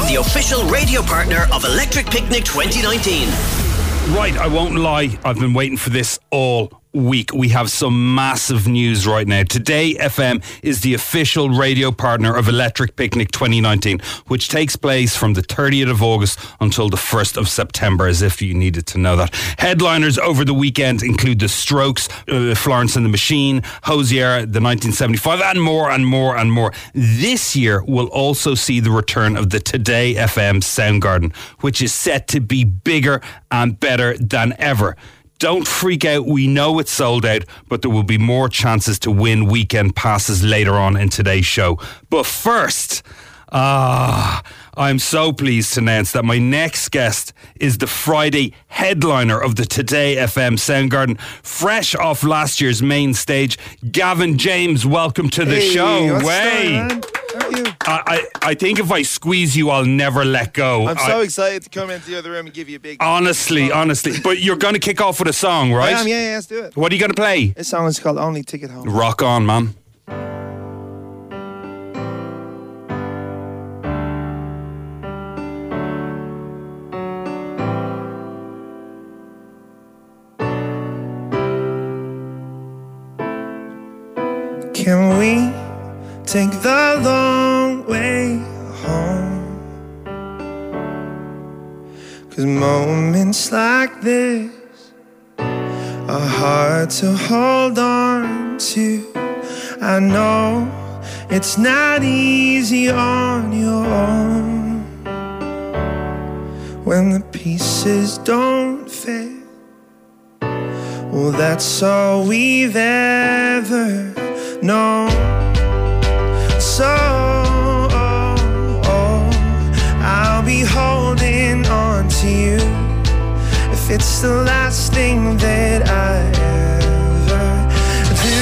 the official radio partner of Electric Picnic 2019. Right, I won't lie, I've been waiting for this all week. We have some massive news right now. Today FM is the official radio partner of Electric Picnic 2019, which takes place from the 30th of August until the 1st of September, as if you needed to know that. Headliners over the weekend include The Strokes, Florence and the Machine, Hozier, the 1975, and more and more and more. This year will also see the return of the Today FM Soundgarden, which is set to be bigger and better than ever. Don't freak out, we know it's sold out, but there will be more chances to win weekend passes later on in today's show. But first, I'm so pleased to announce that my next guest is the Friday headliner of the Today FM Soundgarden, fresh off last year's main stage. Gavin James, welcome to the show. What's going on? How are you? I think if I squeeze you, I'll never let go. I'm so excited to come into the other room and give you a big... Honestly. But you're going to kick off with a song, right? I am, yeah, let's do it. What are you going to play? This song is called Only Ticket Home. Rock on, man. Can we take the long way home? 'Cause moments like this are hard to hold on to. I know it's not easy on your own when the pieces don't fit. Well, that's all we've ever known. So I'll be holding on to you if it's the last thing that I ever do.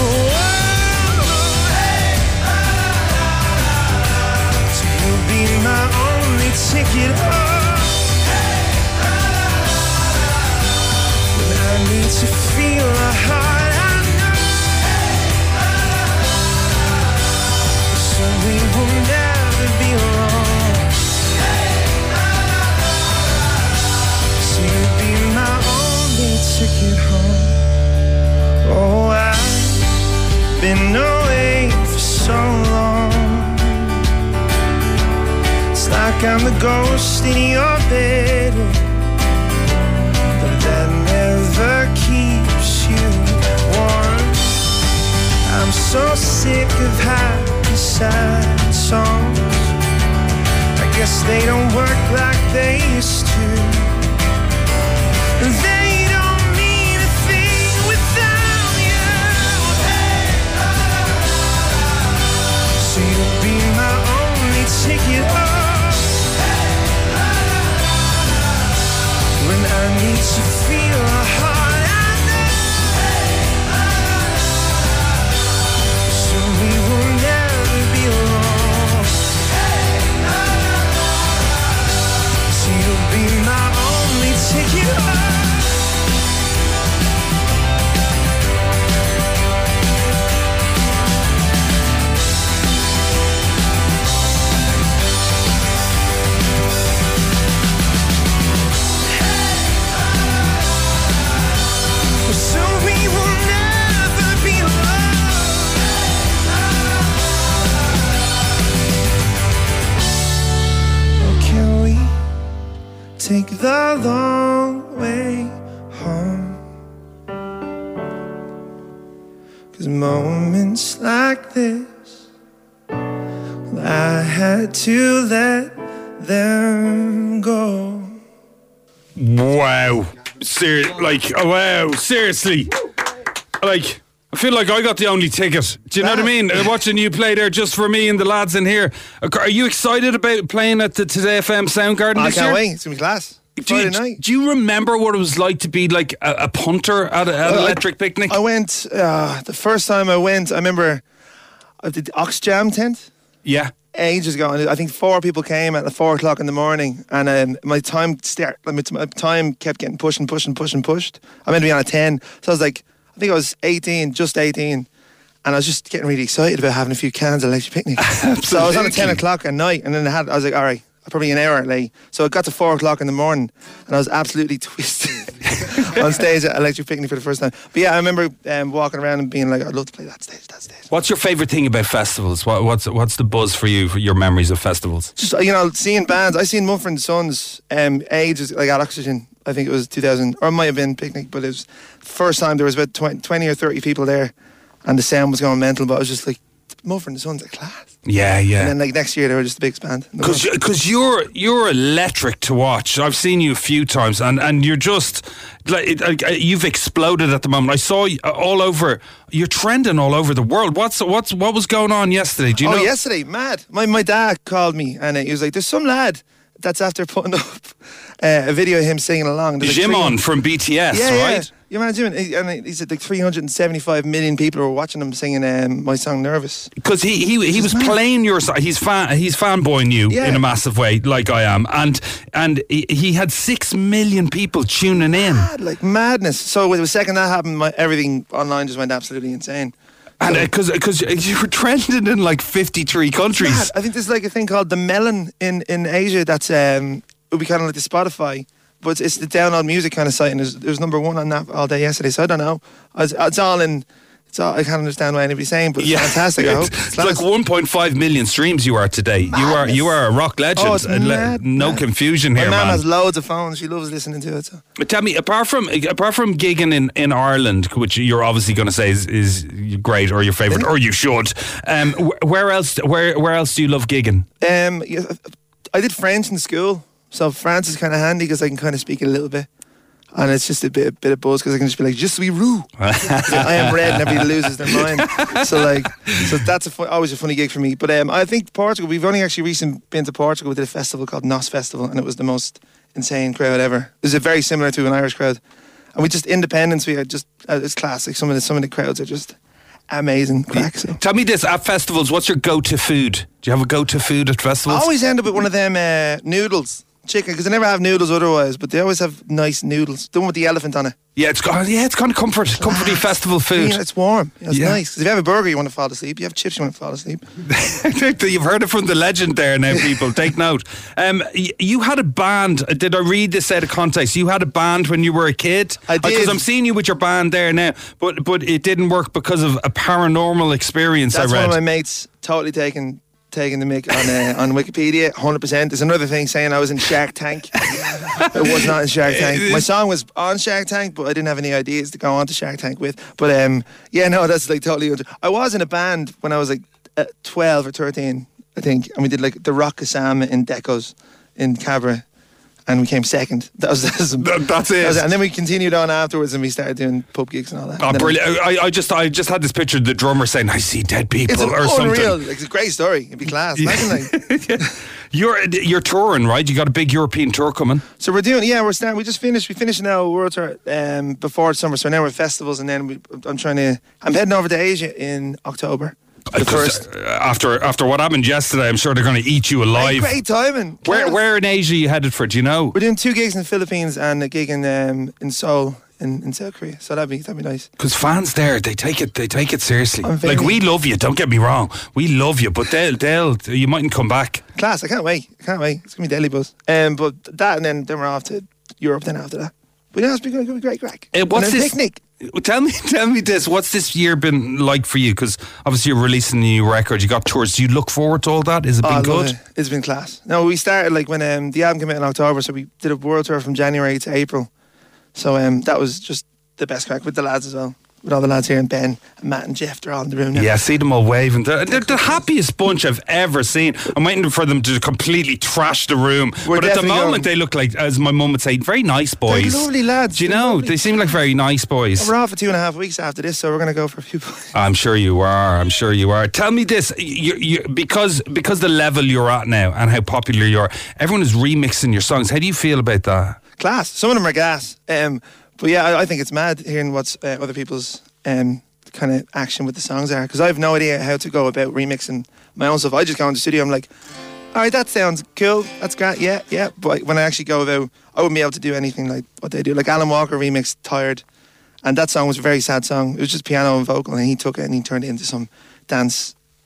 So you'll be my only ticket home when I need to feel a heart. We will never be alone. So you'll be my only ticket home. Oh, I've been away for so long. It's like I'm the ghost in your bedroom, but that never keeps you warm. I'm so sick of happy sad songs. I guess they don't work like they used to. They don't mean a thing without you. So you'll be my only ticket home when I need to feel a heart. So we will never be alone. So you'll be my only ticket home. So we will never be alone. Oh, can we take the long way home? 'Cause moments like this, I had to let them go. Wow. Seriously. Like, I feel like I got the only ticket. Do you know what I mean? Watching you play there just for me and the lads in here. Are you excited about playing at the Today FM Soundgarden this year? I can't wait. It's going to be class. Friday night. Do you remember what it was like to be like a punter at Electric Picnic? I went, the first time I went, I remember I did the Ox Jam tent. Yeah. Ages ago, and I think 4 people came at 4 o'clock in the morning, and my time kept getting pushed. I meant to be on a 10, so I was like, I think I was 18, just 18, and I was just getting really excited about having a few cans of Electric Picnic. So I was on a 10 o'clock at night, and then I was like, all right, probably an hour late. So I got to 4 o'clock in the morning and I was absolutely twisted on stage at Electric Picnic for the first time. But yeah, I remember walking around and being like, I'd love to play that stage. What's your favourite thing about festivals? What's the buzz for you, for your memories of festivals? Just, seeing bands. I seen Mumford & Sons ages, like at Oxygen. I think it was 2000, or it might have been Picnic, but it was the first time there was about 20 or 30 people there and the sound was going mental, but I was just like, Mumford & Sons are class. Yeah. And then like next year they were just the biggest band. Because you're electric to watch. I've seen you a few times, and you're just like you've exploded at the moment. I saw you all over. You're trending all over the world. What was going on yesterday? Do you know? Yesterday, mad. My dad called me and he was like, "There's some lad that's after putting up a video of him singing along." Jimon from BTS, right? Yeah. You imagine, and he said like 375 million people were watching him singing my song "Nervous." Because he was playing your song. He's fanboying you in a massive way, like I am, and he had 6 million people tuning in, like madness. So the second that happened, everything online just went absolutely insane. And because you were trending in like 53 countries. Mad. I think there's like a thing called the Melon in Asia that's it would be kind of like the Spotify. But it's the download music kind of site, and there's number one on that all day yesterday. So I don't know. It's all. I can't understand what anybody's saying, but it's fantastic. I hope it's like 1.5 million streams you are today. Madness. You are a rock legend. Oh, it's no confusion here, man. My man. has loads of phones. She loves listening to it. So. But tell me, apart from gigging in Ireland, which you're obviously going to say is great or your favourite, or you should. Where else do you love gigging? I did French in school. So France is kind of handy because I can kind of speak it a little bit. And it's just a bit of buzz because I can just be like, "Je suis roux." I am red and everybody loses their mind. So that's always a funny gig for me. But I think Portugal, we've only actually recently been to Portugal. We did a festival called Nos Festival and it was the most insane crowd ever. It was very similar to an Irish crowd. And we just, Independence, we had just, it's classic. Some of the crowds are just amazing crack. So. Tell me this, at festivals, what's your go-to food? Do you have a go-to food at festivals? I always end up with one of them noodles. Chicken, because they never have noodles otherwise, but they always have nice noodles. The one with the elephant on it. Yeah, it's kind of comforty festival food. Yeah, it's warm. It's nice. Because if you have a burger, you want to fall asleep. You have chips, you want to fall asleep. You've heard it from the legend there now, people. Take note. You had a band. Did I read this out of context? You had a band when you were a kid? I did. Because I'm seeing you with your band there now, but it didn't work because of a paranormal experience. That's I read. One of my mates totally taking the mic on Wikipedia. 100%. There's another thing saying I was in Shark Tank. It was not in Shark Tank. My song was on Shark Tank, but I didn't have any ideas to go on to Shark Tank with. But that's like totally. I was in a band when I was like 12 or 13, I think, and we did like the Rock Kasam in Decos in Cabra. And we came second. That's it. And then we continued on afterwards, and we started doing pub gigs and all that. Oh, brilliant! I just had this picture of the drummer saying, "I see dead people" or something. Unreal. It's a great story. It'd be class. Imagine You're touring, right? You got a big European tour coming. So we're doing. Yeah, we just finished. We finished now a world tour before summer. So now we're at festivals, and then I'm heading over to Asia in October. After what happened yesterday, I'm sure they're going to eat you alive. Great timing. Where in Asia are you headed for? Do you know? We're doing 2 gigs in the Philippines and a gig in Seoul in South Korea. So that'd be nice. Because fans there, they take it seriously. Like, we love you. Don't get me wrong, we love you, but you mightn't come back. Class. I can't wait. It's gonna be daily buzz. But that and then we're off to Europe. Then after that, but it's going to be great crack. What's this picnic? Tell me this. What's this year been like for you? Because obviously you're releasing a new record. You got tours. Do you look forward to all that? Has it been good? It's been class. No, we started like when the album came out in October, so we did a world tour from January to April. So that was just the best crack with the lads as well. With all the lads here, and Ben and Matt and Jeff, they're all in the room now. Yeah, see them all waving. They're the happiest bunch I've ever seen. I'm waiting for them to completely trash the room. But at the moment, they look like, as my mum would say, very nice boys. They're lovely lads. Do you know? They seem like very nice boys. We're off for 2.5 weeks after this, so we're going to go for a few boys. I'm sure you are. Tell me this, because the level you're at now and how popular you are, everyone is remixing your songs. How do you feel about that? Class. Some of them are gas. But yeah, I think it's mad hearing what's other people's kind of action with the songs are, because I have no idea how to go about remixing my own stuff. I just go in the studio, I'm like, all right, that sounds cool, that's great, yeah. But when I actually go about, I wouldn't be able to do anything like what they do. Like Alan Walker remixed Tired, and that song was a very sad song. It was just piano and vocal, and he took it and he turned it into some dance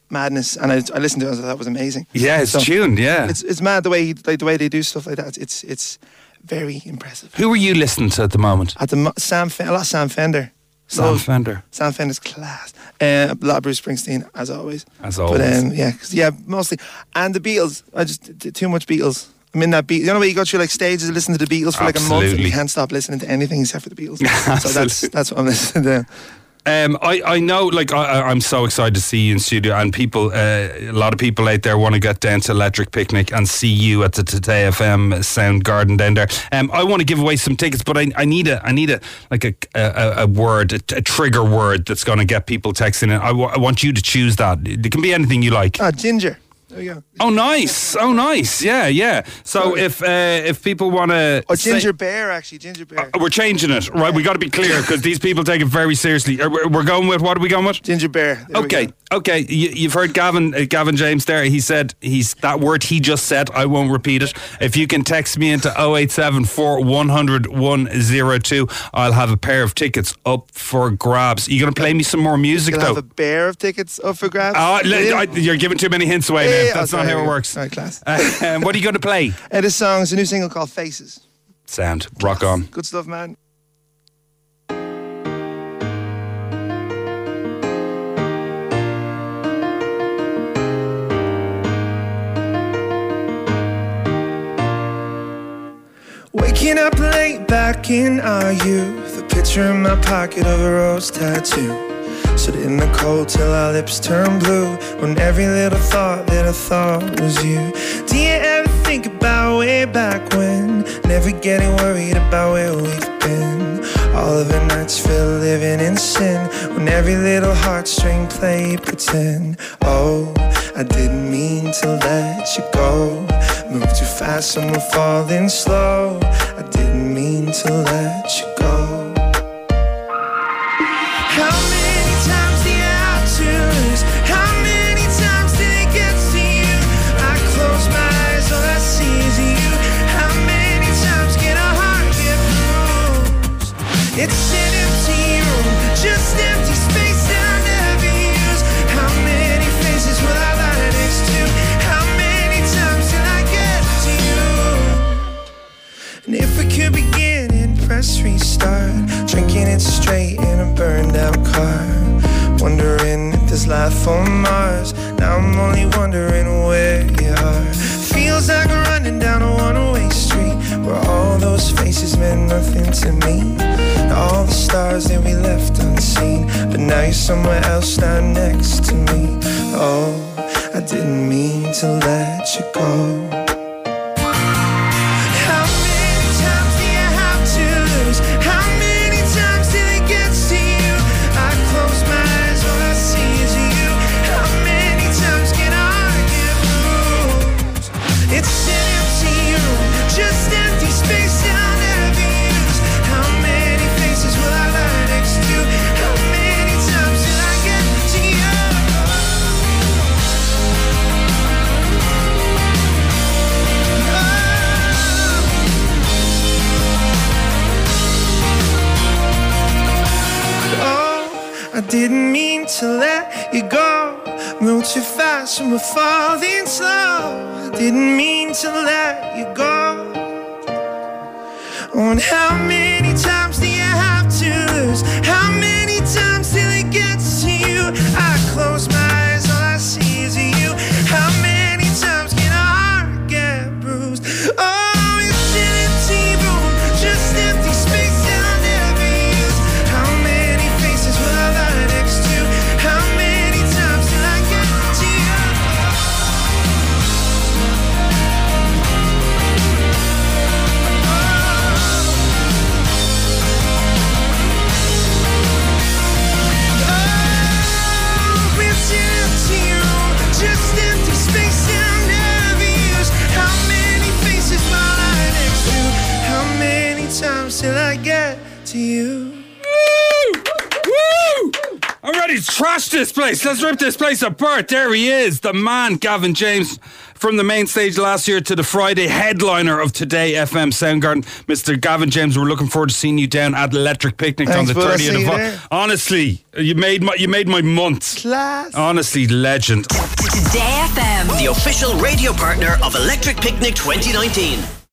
madness, and I listened to it. I thought that was amazing. Yeah, it's tuned. Yeah, it's mad the way they do stuff like that. It's very impressive. Who are you listening to at the moment? A lot of Sam Fender. Sam Fender. Sam Fender's class. A lot of Bruce Springsteen, as always. As always. But mostly. And the Beatles. I just did too much Beatles. I'm in that beat. You know way you go through like stages of listening to the Beatles for like a month and you can't stop listening to anything except for the Beatles. So that's what I'm listening to. I know, like, I'm so excited to see you in studio, and people, a lot of people out there want to get down to Electric Picnic and see you at the Today FM Sound Garden down there. I want to give away some tickets, but I need a word, a trigger word that's going to get people texting in. I want you to choose that. It can be anything you like. Ginger. There you go. Oh, nice. Yeah. So if people want to... Ginger Bear, actually. Ginger Bear. We're changing it, right? We got to be clear, because these people take it very seriously. We're going with... What are we going with? Ginger Bear. Okay. You've heard Gavin James there. He said, that word he just said, I won't repeat it. If you can text me into 0874 100 102, I'll have a pair of tickets up for grabs. You going to play me some more music, though? I'll have a pair of tickets up for grabs? You're giving too many hints away, man. That's not how it works. All right, class. What are you going to play? This song is a new single called Faces. Sound. Rock on. Good stuff, man. Waking up late back in our youth, a picture in my pocket of a rose tattoo. Stood in the cold till our lips turned blue, when every little thought that I thought was you. Do you ever think about way back when? Never getting worried about where we've been. All of the nights filled living in sin, when every little heartstring played pretend. Oh, I didn't mean to let you go. Moved too fast and we're falling slow. I didn't mean to let you go. How many times do you have to lose? How many times did it get to you? I close my eyes, all I see is you. How many times can a heart get bruised? It's an empty room, just empty space that I never use. How many faces will I lie next to? How many times till I get to you? And if we could begin and press restart, drinking it straight in a burned out car, wondering if there's life on Mars. Now I'm only wondering where you are. Feels like running down a one-way street, where all those faces meant nothing to me. All the stars that we left unseen, but now you're somewhere else, not next to me. Oh, I didn't mean to let you go. I didn't mean to let you go. Moved too fast and we're falling slow. I didn't mean to let you go. On how many times do you have to lose? How many times till it gets to you? I close my eyes, all I see is you. How many times can a heart get bruised? Oh, it's an empty room, just empty space that I'll never use. How many faces will I lie next to? How many times till I get to you? Oh, it's an empty room, just empty space that I'll never use. How many faces will I lie next to? How many times till I get to you? Woo! I'm ready to trash this place. Let's rip this place apart. There he is, the man, Gavin James from the main stage last year to the Friday headliner of Today FM Soundgarden, Mr. Gavin James. We're looking forward to seeing you down at the Electric Picnic on the 30th of August. Honestly, you made my month. Class. Honestly, legend. Today FM, the official radio partner of Electric Picnic 2019.